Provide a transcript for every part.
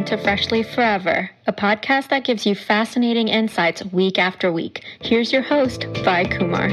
to Freshly Forever, a podcast that gives you fascinating insights week after week. Here's your host, Vi Kumar.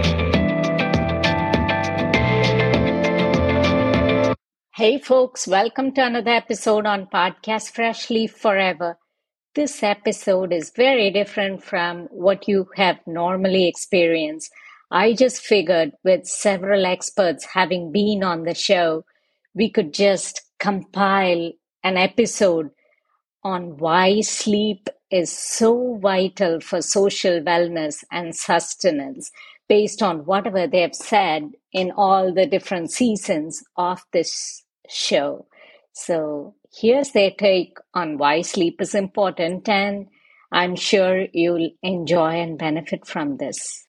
Hey folks, welcome to another episode on Podcast Freshly Forever. This episode is very different from what you have normally experienced. I just figured with several experts having been on the show, we could just compile an episode on why sleep is so vital for social wellness and sustenance based on whatever they have said in all the different seasons of this show. So here's their take on why sleep is important, and I'm sure you'll enjoy and benefit from this.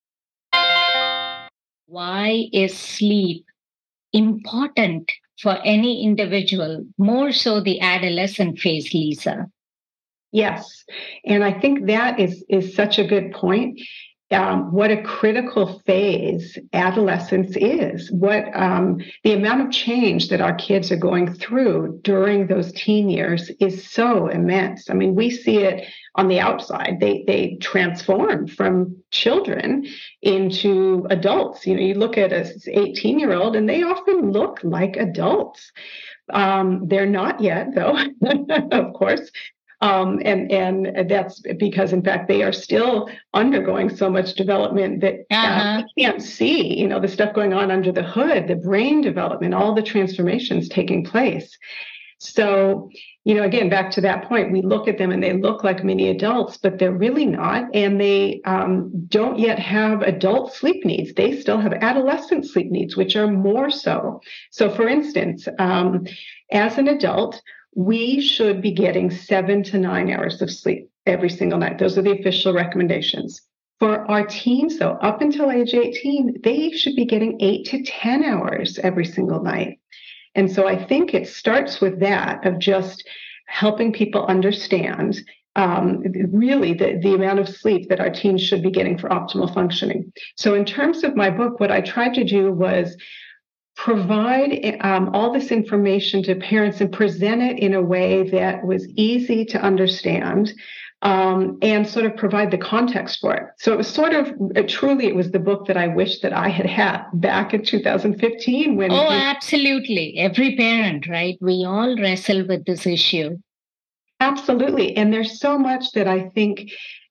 Why is sleep important for any individual, more so the adolescent phase, Lisa? Yes. And I think that is such a good point. What a critical phase adolescence is, what the amount of change that our kids are going through during those teen years is so immense. I mean, we see it on the outside. They transform from children into adults. You know, you look at an 18-year-old and they often look like adults. They're not yet, though, of course. And that's because, in fact, they are still undergoing so much development that we can't see, you know, the stuff going on under the hood, the brain development, all the transformations taking place. So, you know, again, back to that point, we look at them and they look like mini adults, but they're really not. And they don't yet have adult sleep needs. They still have adolescent sleep needs, which are more so. So, for instance, as an adult, we should be getting 7 to 9 hours of sleep every single night. Those are the official recommendations. For our teens, though, up until age 18, they should be getting 8 to 10 hours every single night. And so I think it starts with that, of just helping people understand really the amount of sleep that our teens should be getting for optimal functioning. So in terms of my book, what I tried to do was provide all this information to parents and present it in a way that was easy to understand, and sort of provide the context for it. So it was sort of, truly, it was the book that I wish that I had back in 2015. When absolutely. Every parent, right? We all wrestle with this issue. Absolutely. And there's so much that I think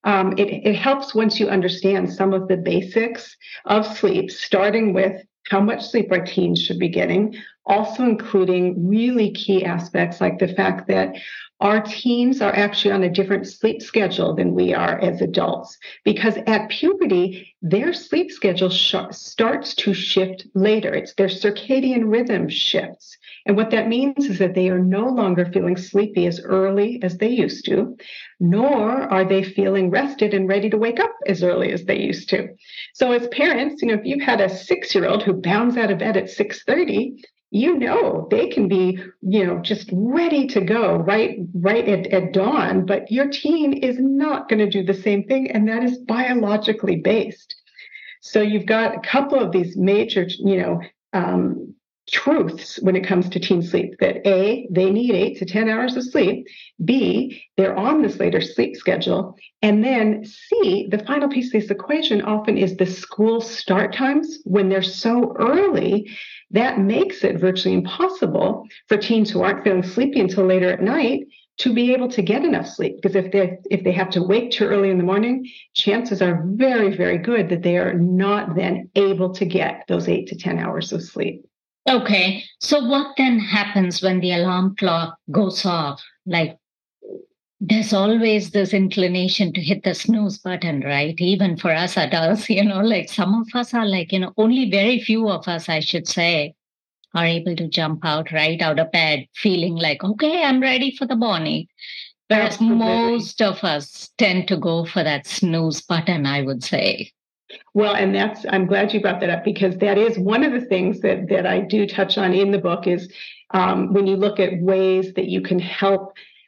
it helps once you understand some of the basics of sleep, starting with how much sleep our teens should be getting, also including really key aspects like the fact that our teens are actually on a different sleep schedule than we are as adults, because at puberty, their sleep schedule starts to shift later. It's their circadian rhythm shifts. And what that means is that they are no longer feeling sleepy as early as they used to, nor are they feeling rested and ready to wake up as early as they used to. So as parents, you know, if you've had a 6-year-old who bounds out of bed at 6:30, you know, they can be, you know, just ready to go right at dawn, but your teen is not going to do the same thing. And that is biologically based. So you've got a couple of these major, you know, truths when it comes to teen sleep, that A, they need 8 to 10 hours of sleep. B, they're on this later sleep schedule. And then C, the final piece of this equation often is the school start times. When they're so early, that makes it virtually impossible for teens who aren't feeling sleepy until later at night to be able to get enough sleep. Because if they have to wake too early in the morning, chances are very, very good that they are not then able to get those 8 to 10 hours of sleep. Okay. So what then happens when the alarm clock goes off? Like, there's always this inclination to hit the snooze button, right? Even for us adults, you know, like some of us are like, you know, only very few of us, I should say, are able to jump out right out of bed feeling like, okay, I'm ready for the morning. Whereas Absolutely. Most of us tend to go for that snooze button, I would say. Well, and I'm glad you brought that up, because that is one of the things that I do touch on in the book is when you look at ways that you can help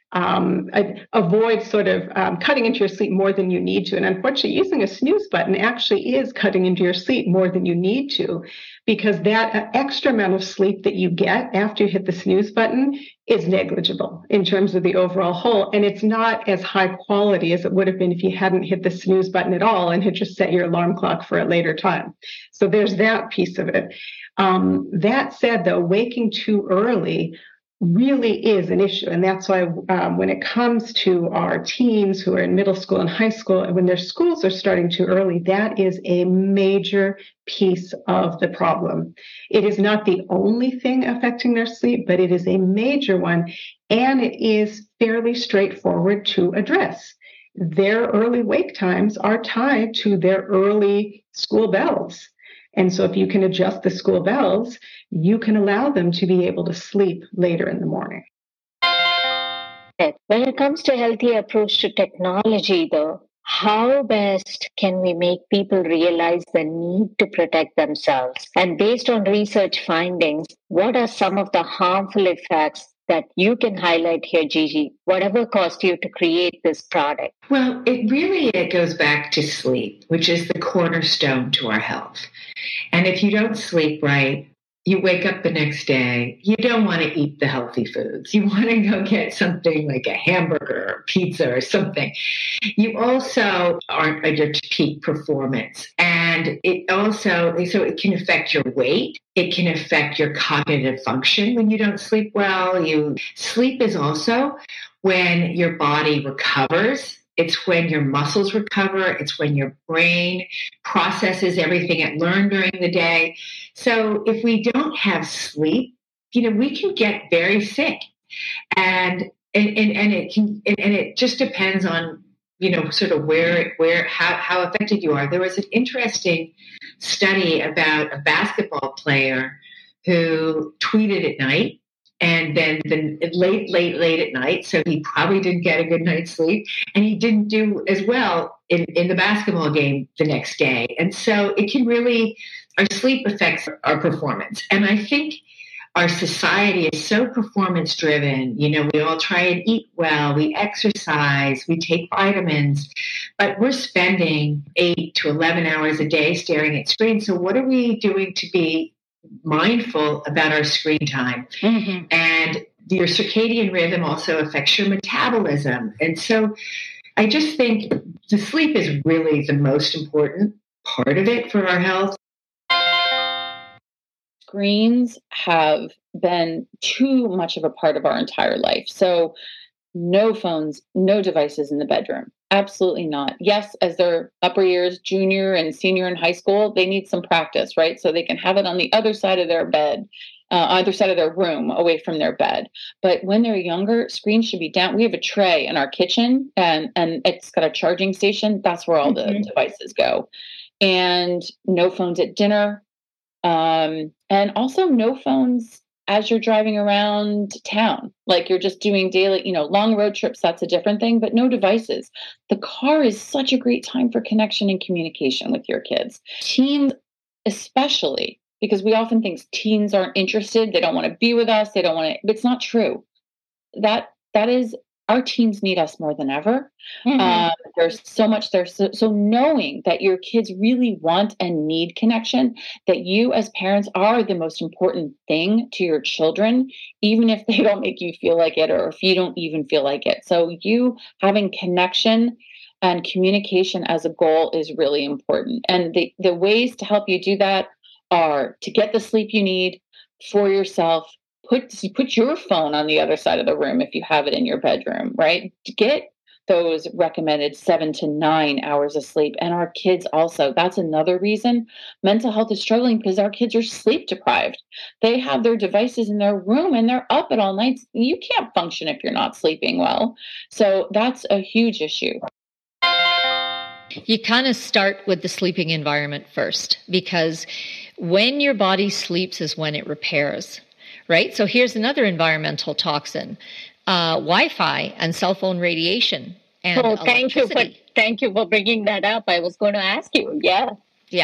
avoid sort of cutting into your sleep more than you need to. And unfortunately, using a snooze button actually is cutting into your sleep more than you need to, because that extra amount of sleep that you get after you hit the snooze button is negligible in terms of the overall whole. And it's not as high quality as it would have been if you hadn't hit the snooze button at all and had just set your alarm clock for a later time. So there's that piece of it. That said, though, waking too early really is an issue. And that's why when it comes to our teens who are in middle school and high school, and when their schools are starting too early, that is a major piece of the problem. It is not the only thing affecting their sleep, but it is a major one. And it is fairly straightforward to address. Their early wake times are tied to their early school bells. And so if you can adjust the school bells, you can allow them to be able to sleep later in the morning. When it comes to healthy approach to technology, though, how best can we make people realize the need to protect themselves? And based on research findings, what are some of the harmful effects that you can highlight here, Gigi? Whatever caused you to create this product? Well, it goes back to sleep, which is the cornerstone to our health. And if you don't sleep right, you wake up the next day, you don't want to eat the healthy foods. You want to go get something like a hamburger or pizza or something. You also aren't at your peak performance. And so it can affect your weight. It can affect your cognitive function when you don't sleep well. Sleep is also when your body recovers. It's when your muscles recover. It's when your brain processes everything it learned during the day. So if we don't have sleep, we can get very sick, and it just depends on sort of how affected you are. There was an interesting study about a basketball player who tweeted at night. And then late at night, so he probably didn't get a good night's sleep, and he didn't do as well in the basketball game the next day. And so our sleep affects our performance. And I think our society is so performance driven. We all try and eat well, we exercise, we take vitamins, but we're spending 8 to 11 hours a day staring at screens. So what are we doing to be mindful about our screen time? Mm-hmm. And your circadian rhythm also affects your metabolism. And so I just think the sleep is really the most important part of it for our health. Screens have been too much of a part of our entire life. So no phones, no devices in the bedroom. Absolutely not. Yes, as their upper years, junior and senior in high school, they need some practice, right? So they can have it on the other side of their bed, either side of their room, away from their bed. But when they're younger, screens should be down. We have a tray in our kitchen, and it's got a charging station. That's where all the devices go. And no phones at dinner. And also no phones as you're driving around town, like you're just doing daily, long road trips, that's a different thing, but no devices. The car is such a great time for connection and communication with your kids. Teens, especially, because we often think teens aren't interested. They don't want to be with us. They don't want to, but it's not true. That is, our teens need us more than ever. Mm-hmm. There's so much there. So knowing that your kids really want and need connection, that you as parents are the most important thing to your children, even if they don't make you feel like it, or if you don't even feel like it. So you having connection and communication as a goal is really important. And the ways to help you do that are to get the sleep you need for yourself. Put your phone on the other side of the room if you have it in your bedroom, right? To get those recommended 7 to 9 hours of sleep. And our kids also, that's another reason mental health is struggling, because our kids are sleep deprived. They have their devices in their room and they're up at all nights. You can't function if you're not sleeping well. So that's a huge issue. You kind of start with the sleeping environment first, because when your body sleeps is when it repairs. Right? So here's another environmental toxin, Wi-Fi and cell phone radiation and electricity. Thank you for bringing that up. I was going to ask you. Yeah.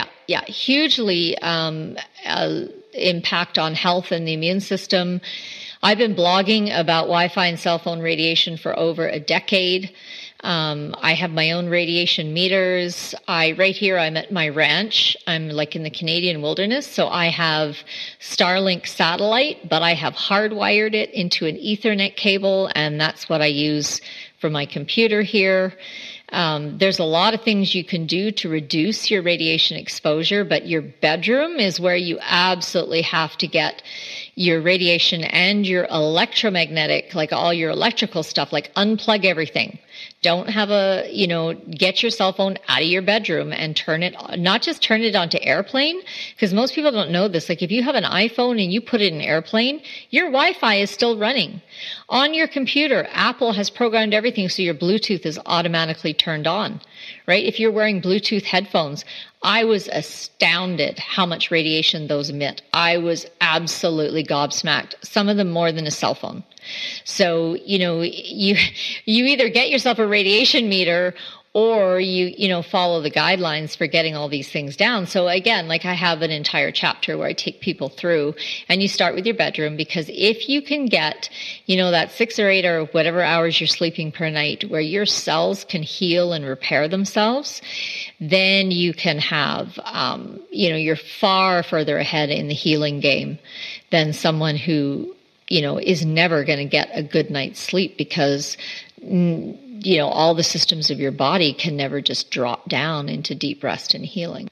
Hugely impact on health and the immune system. I've been blogging about Wi-Fi and cell phone radiation for over a decade. I have my own radiation meters. Right here, I'm at my ranch. I'm like in the Canadian wilderness. So I have Starlink satellite, but I have hardwired it into an Ethernet cable, and that's what I use for my computer here. There's a lot of things you can do to reduce your radiation exposure, but your bedroom is where you absolutely have to get your radiation and your electromagnetic, like all your electrical stuff, like unplug everything. Don't have get your cell phone out of your bedroom and not just turn it onto airplane, because most people don't know this. Like if you have an iPhone and you put it in airplane, your Wi-Fi is still running. On your computer, Apple has programmed everything so your Bluetooth is automatically turned on, right? If you're wearing Bluetooth headphones, I was astounded how much radiation those emit. I was absolutely gobsmacked, some of them more than a cell phone. So, you either get yourself a radiation meter or you follow the guidelines for getting all these things down. So again, like I have an entire chapter where I take people through, and you start with your bedroom, because if you can get, that 6 or 8 or whatever hours you're sleeping per night where your cells can heal and repair themselves, then you can have, you're far further ahead in the healing game than someone who, is never going to get a good night's sleep, because all the systems of your body can never just drop down into deep rest and healing.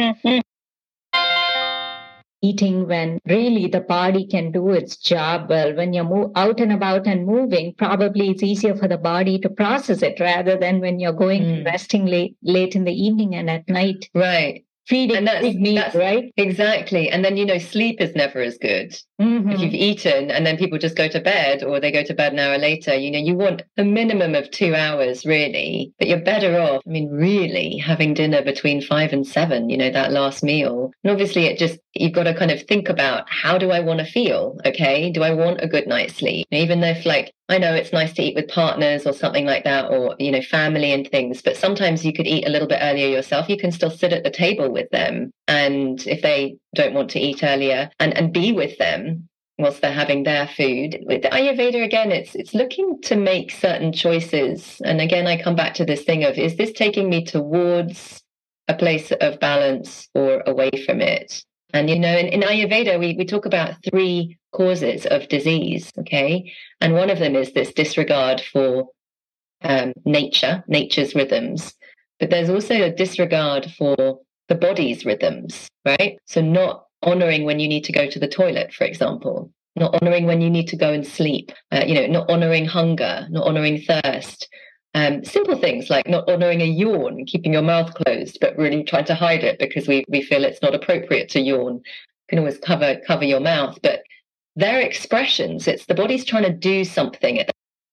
Eating when really the body can do its job well. When you're out and about and moving, probably it's easier for the body to process it rather than when you're going resting late in the evening and at night. Right. Feeding big meat, right? Exactly. And then, sleep is never as good. If you've eaten and then people just go to bed, or they go to bed an hour later, you want a minimum of 2 hours, really. But you're better off, really, having dinner between 5 and 7, that last meal. And obviously, you've got to kind of think about, how do I want to feel? Okay. Do I want a good night's sleep? Even if I know it's nice to eat with partners or something like that, or, family and things, but sometimes you could eat a little bit earlier yourself. You can still sit at the table with them. And if they don't want to eat earlier, and be with them whilst they're having their food. With the Ayurveda, again, it's looking to make certain choices. And again, I come back to this thing of, is this taking me towards a place of balance or away from it? And, in Ayurveda, we talk about 3 causes of disease, okay? And one of them is this disregard for nature's rhythms. But there's also a disregard for the body's rhythms, right? So not honoring when you need to go to the toilet, for example, not honoring when you need to go and sleep, not honoring hunger, not honoring thirst. Simple things like not honoring a yawn, keeping your mouth closed, but really trying to hide it because we feel it's not appropriate to yawn. You can always cover your mouth, but they're expressions. It's the body's trying to do something.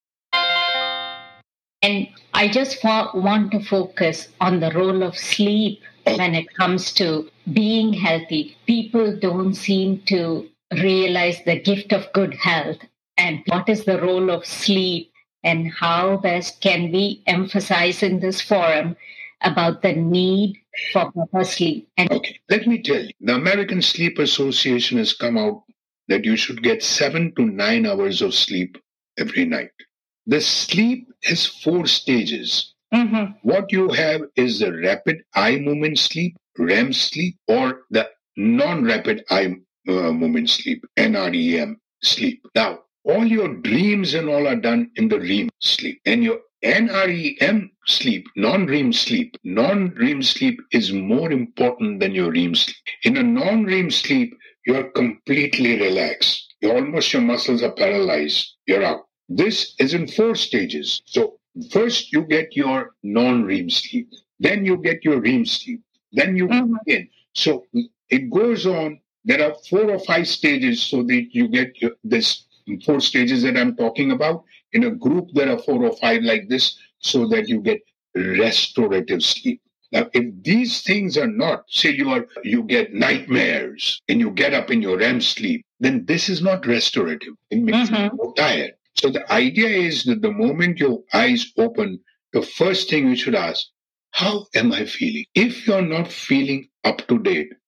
And I just want to focus on the role of sleep when it comes to being healthy. People don't seem to realize the gift of good health and what is the role of sleep, and how best can we emphasize in this forum about the need for proper sleep. Okay, let me tell you, the American Sleep Association has come out that you should get 7 to 9 hours of sleep every night. The sleep has 4 stages. What you have is the rapid eye movement sleep, REM sleep, or the non-rapid eye movement sleep, NREM sleep. Now, all your dreams and all are done in the REM sleep. And your NREM sleep, non-REM sleep is more important than your REM sleep. In a non-REM sleep, you're completely relaxed. Your muscles are paralyzed. You're out. This is in 4 stages. So first you get your non-REM sleep. Then you get your REM sleep. Then you begin. So it goes on. There are 4 or 5 stages so that you get this 4 stages that I'm talking about. In a group, there are 4 or 5 like this so that you get restorative sleep. Now, if these things are not, say you get nightmares and you get up in your REM sleep, then this is not restorative. It makes you more tired. So the idea is that the moment your eyes open, the first thing you should ask, how am I feeling? If you're not feeling up to date,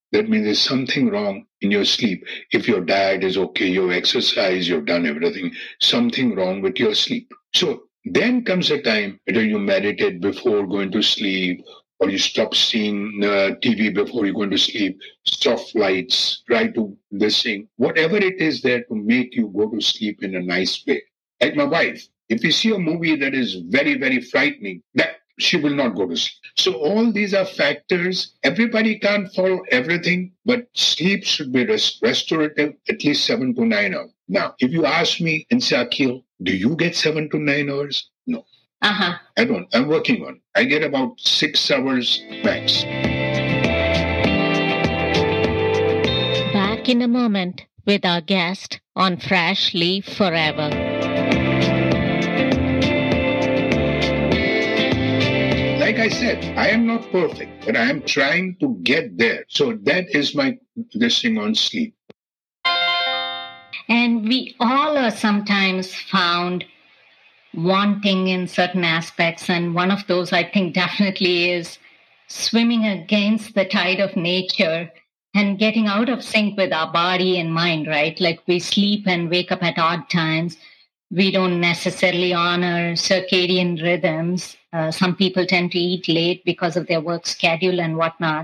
that means there's something wrong in your sleep. If your diet is okay, your exercise, you've done everything, something wrong with your sleep. So then comes a time whether you meditate before going to sleep, or you stop seeing TV before you go to sleep, soft lights, try to this thing, whatever it is there to make you go to sleep in a nice way. Like my wife, if you see a movie that is very, very frightening, that she will not go to sleep. So all these are factors. Everybody can't follow everything, but sleep should be restorative, at least 7 to 9 hours. Now, if you ask me and say, Akhil, do you get 7 to 9 hours? No. I don't. I'm working on it. I get about 6 hours max. Back in a moment with our guest on Fresh Leaf Forever. Like I said, I am not perfect, but I am trying to get there. So that is my this thing on sleep. And we all are sometimes found wanting in certain aspects. And one of those, I think, definitely is swimming against the tide of nature and getting out of sync with our body and mind, right? Like we sleep and wake up at odd times. We don't necessarily honor circadian rhythms. Some people tend to eat late because of their work schedule and whatnot.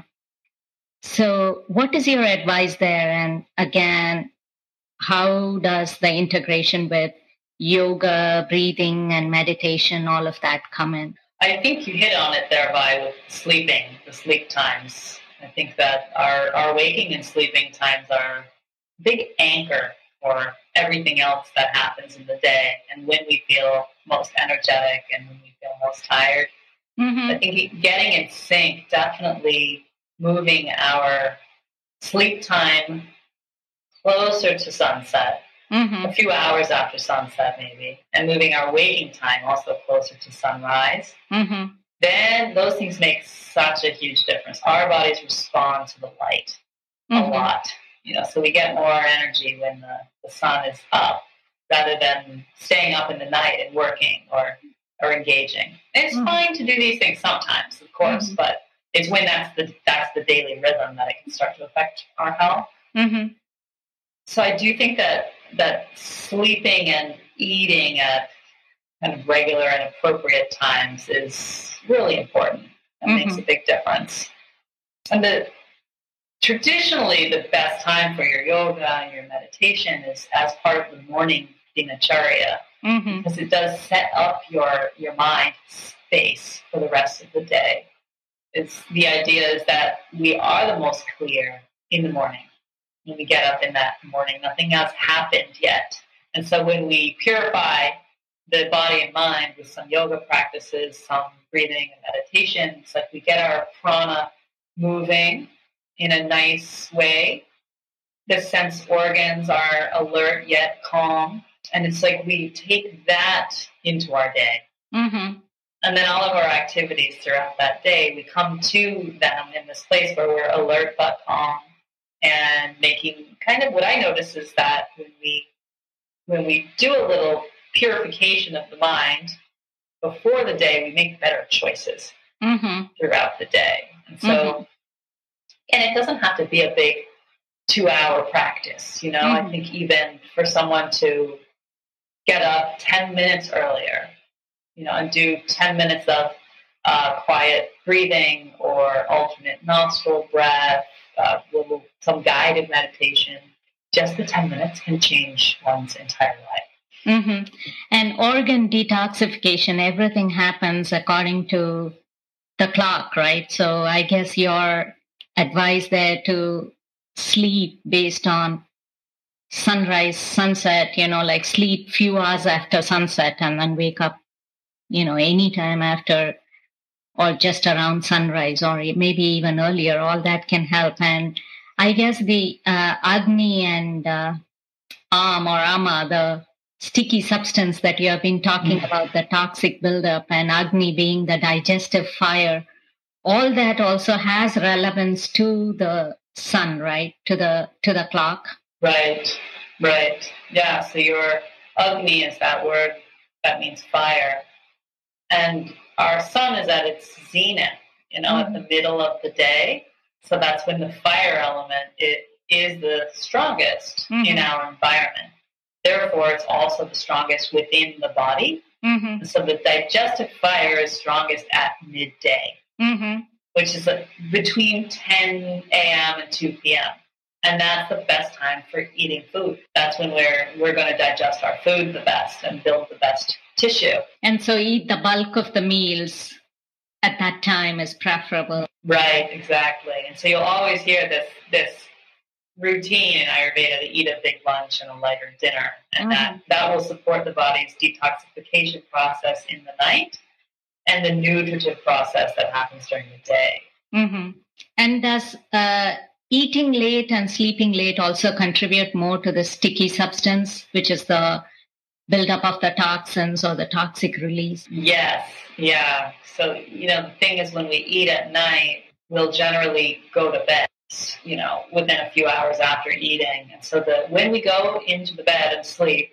So what is your advice there? And again, how does the integration with yoga, breathing, and meditation, all of that come in? I think you hit on it there with sleeping, the sleep times. I think that our waking and sleeping times are a big anchor for everything else that happens in the day and when we feel most energetic and when we feel most tired. I think getting in sync, definitely moving our sleep time closer to sunset, a few hours after sunset maybe, and moving our waking time also closer to sunrise, then those things make such a huge difference. Our bodies respond to the light a lot, so we get more energy when the sun is up rather than staying up in the night and working or engaging. And it's fine to do these things sometimes, of course, but it's when that's the daily rhythm that it can start to affect our health. So I do think that sleeping and eating at kind of regular and appropriate times is really important and makes a big difference. And traditionally, the best time for your yoga and your meditation is as part of the morning dinacharya, because it does set up your mind space for the rest of the day. The idea is that we are the most clear in the morning. When we get up in that morning, nothing else happened yet. And so when we purify the body and mind with some yoga practices, some breathing and meditation, it's like we get our prana moving in a nice way. The sense organs are alert yet calm. And it's like we take that into our day. And then all of our activities throughout that day, we come to them in this place where we're alert but calm. And making kind of what I notice is that when we do a little purification of the mind before the day, we make better choices throughout the day. And so, and it doesn't have to be a big 2-hour practice. I think even for someone to get up 10 minutes earlier, and do 10 minutes of quiet breathing or alternate nostril breath, some guided meditation, just the 10 minutes can change one's entire life. And organ detoxification, everything happens according to the clock, right? So I guess your advice there to sleep based on sunrise, sunset, like sleep few hours after sunset and then wake up, anytime after or just around sunrise or maybe even earlier, all that can help. And I guess the Agni and Am or Ama, the sticky substance that you have been talking about, the toxic buildup, and Agni being the digestive fire, all that also has relevance to the sun, right? To the clock. Right. Yeah, so your Agni is that word that means fire. And our sun is at its zenith, at the middle of the day. So that's when the fire element is the strongest in our environment. Therefore, it's also the strongest within the body. And so the digestive fire is strongest at midday, which is between 10 a.m. and 2 p.m. And that's the best time for eating food. That's when we're going to digest our food the best and build the best tissue. And so eat the bulk of the meals at that time is preferable. Right, exactly. And so you'll always hear this routine in Ayurveda to eat a big lunch and a lighter dinner. And that will support the body's detoxification process in the night and the nutritive process that happens during the day. And does eating late and sleeping late also contribute more to the sticky substance, which is the buildup of the toxins or the toxic release? Yes, yeah. So, the thing is, when we eat at night, we'll generally go to bed, within a few hours after eating. And so when we go into the bed and sleep,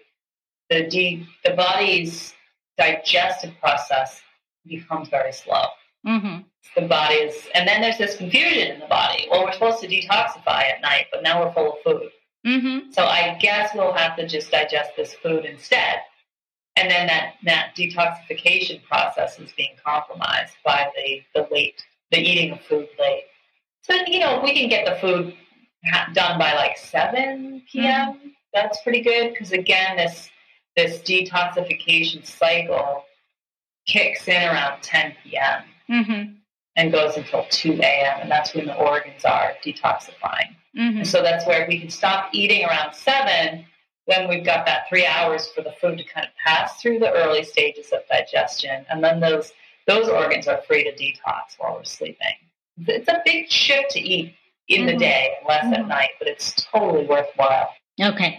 the body's digestive process becomes very slow. The body's, and then there's this confusion in the body. Well, we're supposed to detoxify at night, but now we're full of food. So I guess we'll have to just digest this food instead. And then that detoxification process is being compromised by the eating of food late. So, if we can get the food done by like 7 p.m., that's pretty good. Because again, this detoxification cycle kicks in around 10 p.m. And goes until 2 a.m. And that's when the organs are detoxifying. And so that's where we can stop eating around 7. Then we've got that 3 hours for the food to kind of pass through the early stages of digestion. And then those organs are free to detox while we're sleeping. It's a big shift to eat in the day, less at night, but it's totally worthwhile. Okay.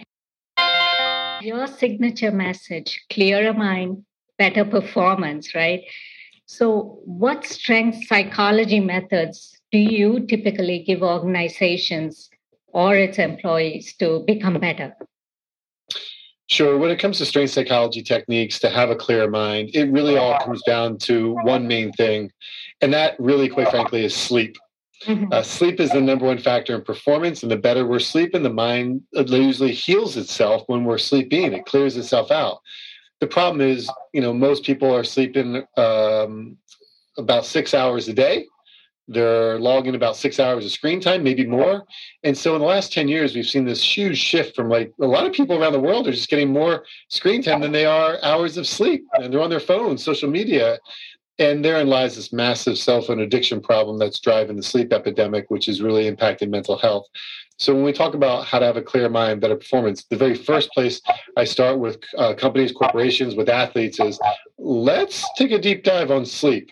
Your signature message, clearer mind, better performance, right? So what strength psychology methods do you typically give organizations or its employees to become better? Sure. When it comes to strength psychology techniques to have a clear mind, it really all comes down to one main thing. And that really, quite frankly, is sleep. Sleep is the number one factor in performance. And the better we're sleeping, the mind usually heals itself when we're sleeping. It clears itself out. The problem is, most people are sleeping about 6 hours a day. They're logging about 6 hours of screen time, maybe more. And so in the last 10 years, we've seen this huge shift from a lot of people around the world are just getting more screen time than they are hours of sleep. And they're on their phones, social media. And therein lies this massive cell phone addiction problem that's driving the sleep epidemic, which is really impacting mental health. So when we talk about how to have a clear mind, better performance, the very first place I start with companies, corporations, with athletes is let's take a deep dive on sleep.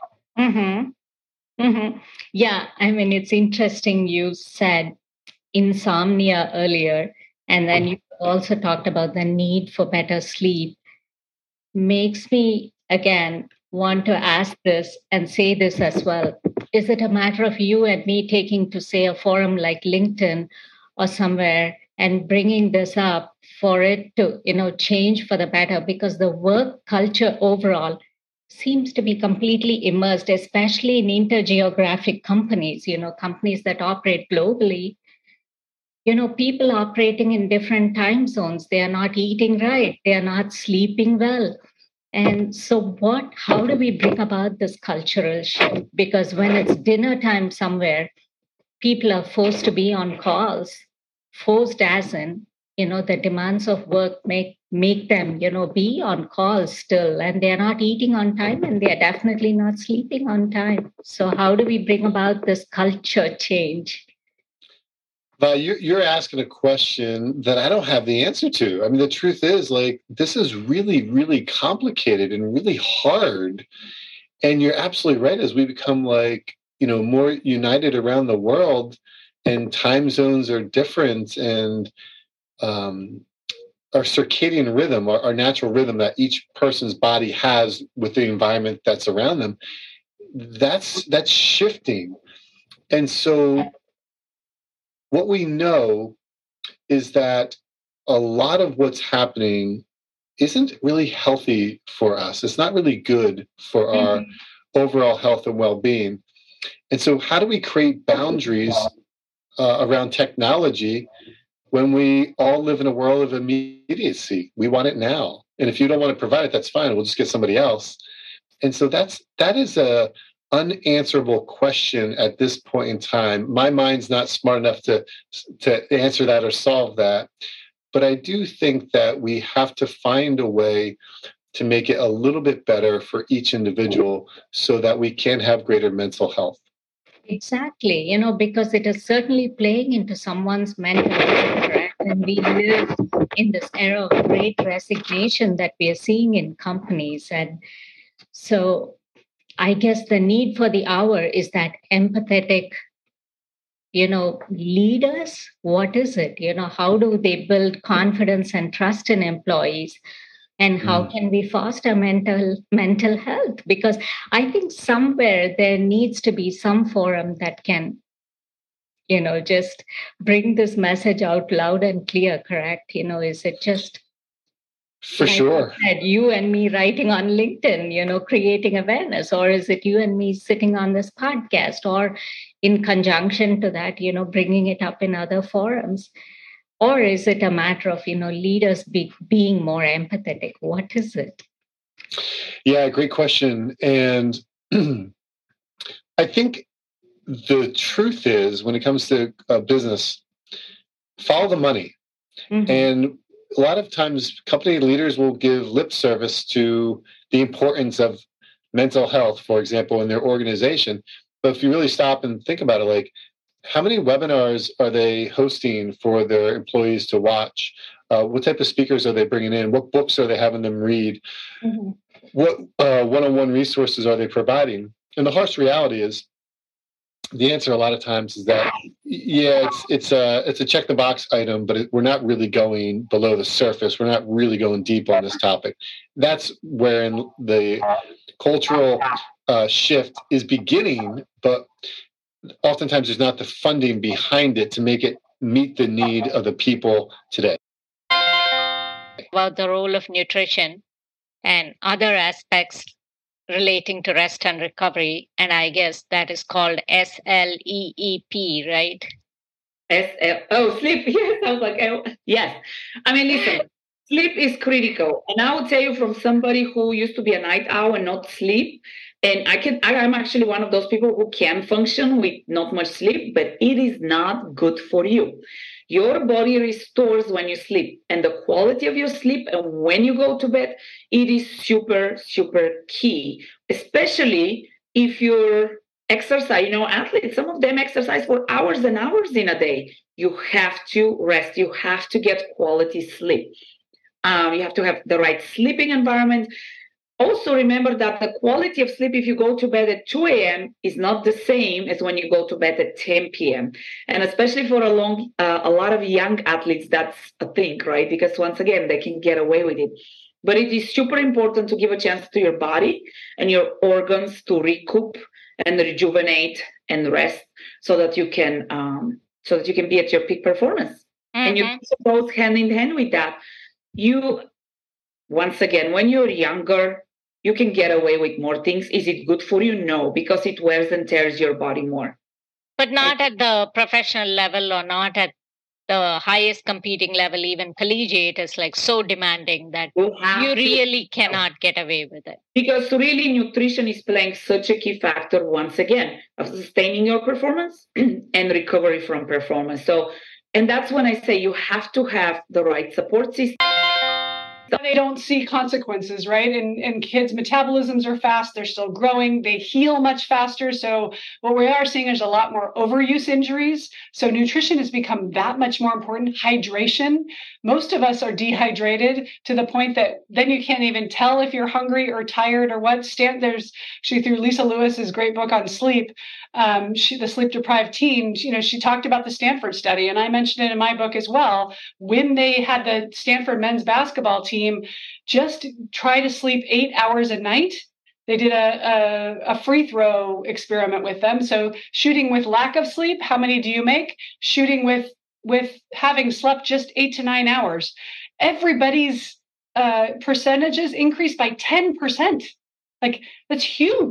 Yeah, it's interesting you said insomnia earlier, and then you also talked about the need for better sleep. Makes me, again, want to ask this and say this as well. Is it a matter of you and me taking to, say, a forum like LinkedIn or somewhere and bringing this up for it to, change for the better? Because the work culture overall seems to be completely immersed, especially in intergeographic companies, companies that operate globally. People operating in different time zones, they are not eating right, they are not sleeping well. And so how do we bring about this cultural shift? Because when it's dinner time somewhere, people are forced to be on calls, forced as in, the demands of work make them, be on calls still, and they're not eating on time and they're definitely not sleeping on time. So how do we bring about this culture change? Well, you're asking a question that I don't have the answer to. The truth is, this is really, really complicated and really hard. And you're absolutely right. As we become more united around the world and time zones are different and our circadian rhythm, our natural rhythm that each person's body has with the environment that's around them, that's shifting. And so what we know is that a lot of what's happening isn't really healthy for us. It's not really good for our overall health and well-being. And so how do we create boundaries around technology when we all live in a world of immediacy? We want it now. And if you don't want to provide it, that's fine. We'll just get somebody else. And so that is a unanswerable question at this point in time. My mind's not smart enough to answer that or solve that. But I do think that we have to find a way to make it a little bit better for each individual so that we can have greater mental health. Exactly, because it is certainly playing into someone's mental health, correct? And we live in this era of great resignation that we are seeing in companies. And so I guess the need for the hour is that empathetic, leaders. What is it? How do they build confidence and trust in employees? And how can we foster mental health? Because I think somewhere there needs to be some forum that can, just bring this message out loud and clear, correct? Is it just for sure you and me writing on LinkedIn, creating awareness, or is it you and me sitting on this podcast, or in conjunction to that, bringing it up in other forums? Or is it a matter of, leaders being more empathetic? What is it? Yeah, great question. And I think the truth is, when it comes to business, follow the money. Mm-hmm. And a lot of times company leaders will give lip service to the importance of mental health, for example, in their organization. But if you really stop and think about it, like, how many webinars are they hosting for their employees to watch? What type of speakers are they bringing in? What books are they having them read? Mm-hmm. What one-on-one resources are they providing? And the harsh reality is, the answer a lot of times is that, yeah, it's a check the box item, but we're not really going below the surface. We're not really going deep on this topic. That's wherein the cultural shift is beginning, but oftentimes there's not the funding behind it to make it meet the need of the people today. About the role of nutrition and other aspects relating to rest and recovery, and I guess that is called SLEEP, right? Sleep. Yes, I was like, yes. I mean, listen, sleep is critical, and I will tell you from somebody who used to be a night owl and not sleep. And I'm actually one of those people who can function with not much sleep, but it is not good for you. Your body restores when you sleep, and the quality of your sleep and when you go to bed, it is super, super key, especially if you're exercise. Athletes, some of them exercise for hours and hours in a day. You have to rest. You have to get quality sleep. You have to have the right sleeping environment. Also, remember that the quality of sleep, if you go to bed at 2 a.m., is not the same as when you go to bed at 10 p.m. And especially for a lot of young athletes, that's a thing, right? Because once again, they can get away with it. But it is super important to give a chance to your body and your organs to recoup and rejuvenate and rest so that you can be at your peak performance. Mm-hmm. And you go hand in hand with that. Once again, when you're younger, you can get away with more things. Is it good for you? No, because it wears and tears your body more. But not at the professional level or not at the highest competing level, even collegiate is like so demanding that you really cannot get away with it. Because really nutrition is playing such a key factor, once again, of sustaining your performance and recovery from performance. And that's when I say you have to have the right support system. They don't see consequences, right? And kids' metabolisms are fast. They're still growing. They heal much faster. So what we are seeing is a lot more overuse injuries. So nutrition has become that much more important. Hydration. Most of us are dehydrated to the point that then you can't even tell if you're hungry or tired or what. There's actually through Lisa Lewis's great book on sleep, the sleep-deprived teen, she talked about the Stanford study, and I mentioned it in my book as well. When they had the Stanford men's basketball team just try to sleep 8 hours a night, they did a free throw experiment with them. So shooting with lack of sleep, how many do you make? Shooting with having slept just 8 to 9 hours. Everybody's percentages increased by 10%. Like, that's huge.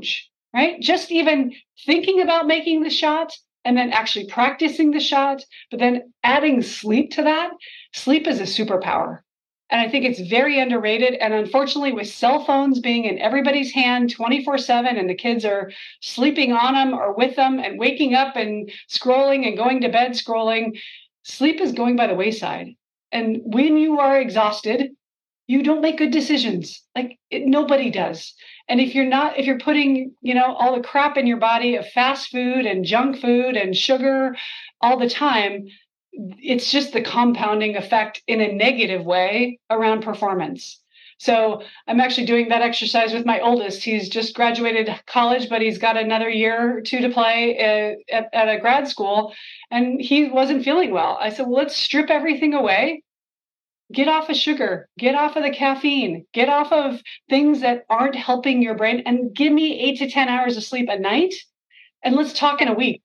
right? Just even thinking about making the shot and then actually practicing the shot, but then adding sleep to that. Sleep is a superpower. And I think it's very underrated. And unfortunately, with cell phones being in everybody's hand 24/7, and the kids are sleeping on them or with them and waking up and scrolling and going to bed scrolling, sleep is going by the wayside. And when you are exhausted, you don't make good decisions. Nobody does. And if you're putting, all the crap in your body of fast food and junk food and sugar all the time, it's just the compounding effect in a negative way around performance. So I'm actually doing that exercise with my oldest. He's just graduated college, but he's got another year or two to play at a grad school, and he wasn't feeling well. I said, well, let's strip everything away. Get off of sugar, get off of the caffeine, get off of things that aren't helping your brain, and give me 8 to 10 hours of sleep at night. And let's talk in a week.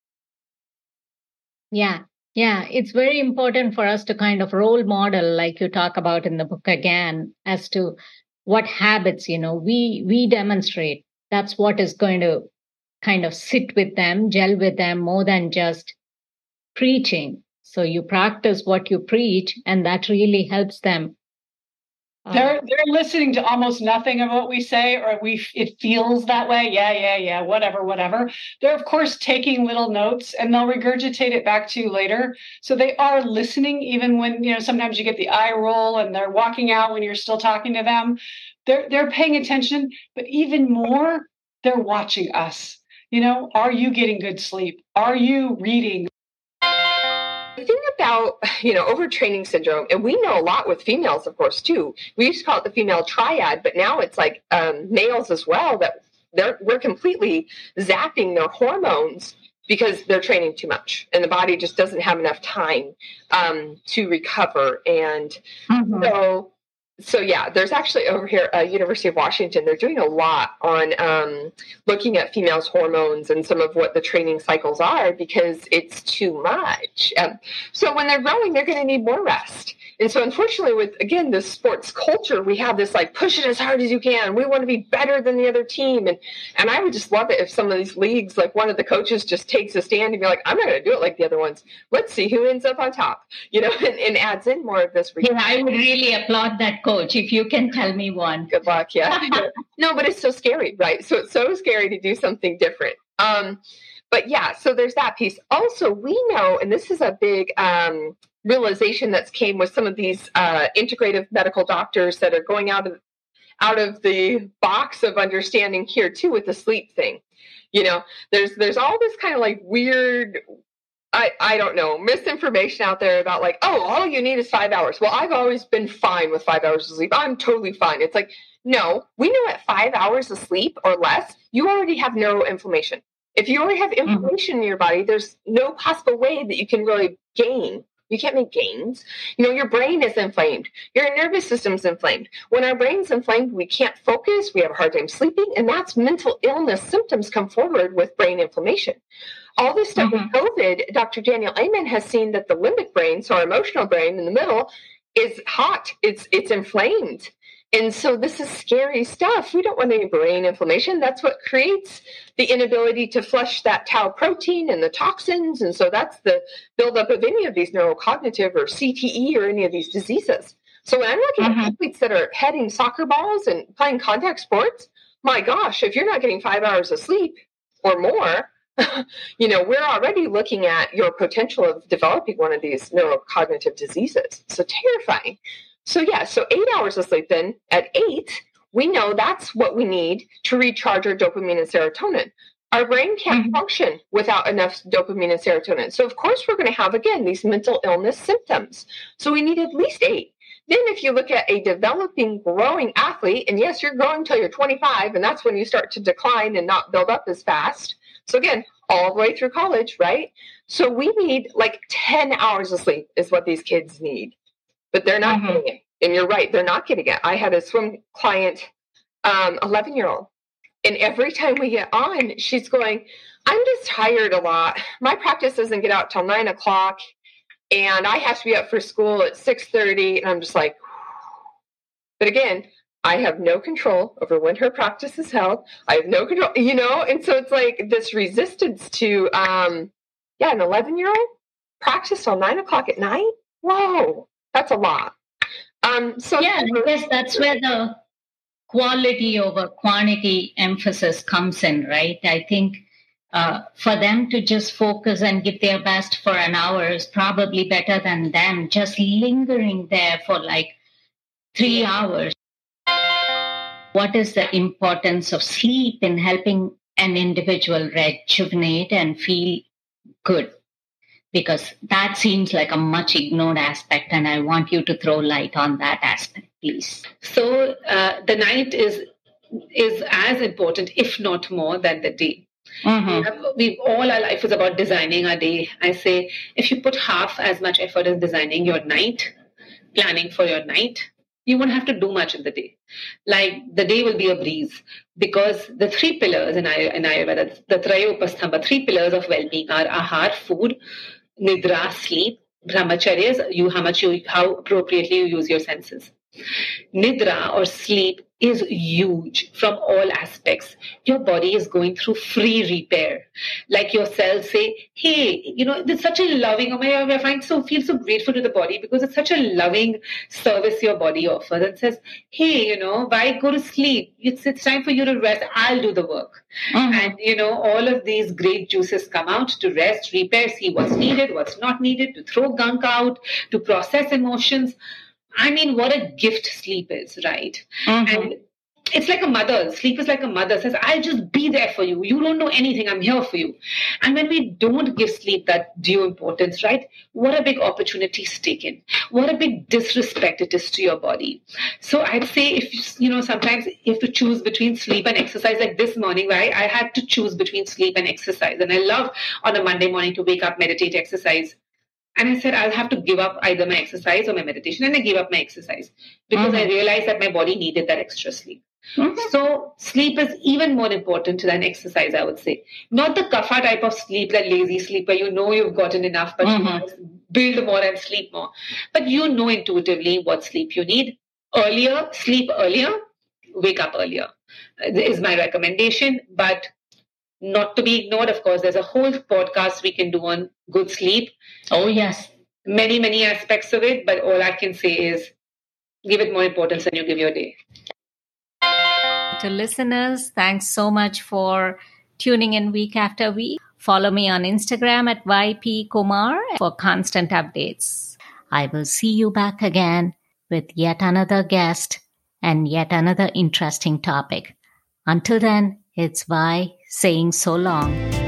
Yeah. Yeah, it's very important for us to kind of role model, like you talk about in the book again, as to what habits, we demonstrate. That's what is going to kind of sit with them, gel with them more than just preaching. So you practice what you preach, and that really helps them. They're listening to almost nothing of what we say, or it feels that way. Yeah, whatever. They're of course taking little notes, and they'll regurgitate it back to you later. So they are listening, even when sometimes you get the eye roll and they're walking out when you're still talking to them. They're paying attention, but even more, they're watching us. Are you getting good sleep? Are you reading? The thing about, overtraining syndrome, and we know a lot with females, of course, too. We used to call it the female triad, but now it's like males as well, that we're completely zapping their hormones because they're training too much, and the body just doesn't have enough time to recover. And So yeah, there's actually over here at University of Washington, they're doing a lot on looking at females' hormones and some of what the training cycles are, because it's too much. So when they're growing, they're going to need more rest. And so unfortunately with, again, this sports culture, we have this push it as hard as you can. We want to be better than the other team. And I would just love it if some of these leagues, one of the coaches just takes a stand and be like, I'm not going to do it like the other ones. Let's see who ends up on top, and adds in more of this. Yeah, I would really applaud that coach if you can tell me one. Good luck. Yeah. No, but it's so scary, right? So it's so scary to do something different. But yeah, so there's that piece. Also, we know, and this is a big realization that's came with some of these integrative medical doctors that are going out of the box of understanding here too with the sleep thing. There's all this kind of weird, I don't know, misinformation out there about all you need is 5 hours. Well, I've always been fine with 5 hours of sleep. I'm totally fine. It's no, we know at 5 hours of sleep or less, you already have neuroinflammation. If you already have inflammation in your body, there's no possible way that you can really gain. You can't make gains. Your brain is inflamed. Your nervous system's inflamed. When our brain's inflamed, we can't focus. We have a hard time sleeping. And that's mental illness symptoms come forward with brain inflammation. All this stuff with COVID, Dr. Daniel Amen has seen that the limbic brain, so our emotional brain in the middle, is hot. It's inflamed. And so this is scary stuff. We don't want any brain inflammation. That's what creates the inability to flush that tau protein and the toxins. And so that's the buildup of any of these neurocognitive or CTE or any of these diseases. So when I'm looking at athletes that are heading soccer balls and playing contact sports, my gosh, if you're not getting 5 hours of sleep or more, we're already looking at your potential of developing one of these neurocognitive diseases. So terrifying. So 8 hours of sleep then at 8, we know that's what we need to recharge our dopamine and serotonin. Our brain can't function without enough dopamine and serotonin. So of course we're going to have, again, these mental illness symptoms. So we need at least 8. Then if you look at a developing, growing athlete, and yes, you're growing until you're 25, and that's when you start to decline and not build up as fast. So again, all the way through college, right? So we need 10 hours of sleep is what these kids need. But they're not getting it. And you're right, they're not getting it. I had a swim client, 11-year-old, and every time we get on, she's going, I'm just tired a lot. My practice doesn't get out till 9 o'clock, and I have to be up for school at 6:30. And I'm just like, but again, I have no control over when her practice is held. I have no control, and so it's like this resistance to, an 11-year-old practice till 9:00 at night. Whoa, that's a lot. I guess that's where the quality over quantity emphasis comes in, right? I think for them to just focus and give their best for an hour is probably better than them just lingering there for like 3 hours. What is the importance of sleep in helping an individual rejuvenate and feel good? Because that seems like a much ignored aspect, and I want you to throw light on that aspect, please. So the night is as important, if not more, than the day. All our life is about designing our day. I say, if you put half as much effort as designing your night, planning for your night, you won't have to do much in the day. Like the day will be a breeze, because the 3 pillars in Ayurveda, the Traya Upastamba, 3 pillars of well-being are Ahar, food, Nidra, sleep, Brahmacharya, how appropriately you use your senses. Nidra or sleep is huge from all aspects. Your body is going through free repair. Like your cells say, hey, it's such a loving, I feel so grateful to the body, because it's such a loving service your body offers, and says, hey, why go to sleep? It's time for you to rest. I'll do the work. And, all of these great juices come out to rest, repair, see what's needed, what's not needed, to throw gunk out, to process emotions. I mean, what a gift sleep is, right? And it's like a mother. Sleep is like a mother. Says, I'll just be there for you. You don't know anything. I'm here for you. And when we don't give sleep that due importance, right? What a big opportunity is taken. What a big disrespect it is to your body. So I'd say, if sometimes you have to choose between sleep and exercise, like this morning, right? I had to choose between sleep and exercise. And I love on a Monday morning to wake up, meditate, exercise. And I said, I'll have to give up either my exercise or my meditation. And I gave up my exercise because I realized that my body needed that extra sleep. So sleep is even more important than exercise, I would say. Not the kapha type of sleep, that lazy sleep where you've gotten enough, but you must build more and sleep more. But you know intuitively what sleep you need. Earlier, sleep earlier, wake up earlier is my recommendation. But not to be ignored, of course, there's a whole podcast we can do on good sleep. Oh, yes. Many, many aspects of it. But all I can say is give it more importance than you give your day. To listeners, thanks so much for tuning in week after week. Follow me on Instagram at YP for constant updates. I will see you back again with yet another guest and yet another interesting topic. Until then, it's Vi saying so long.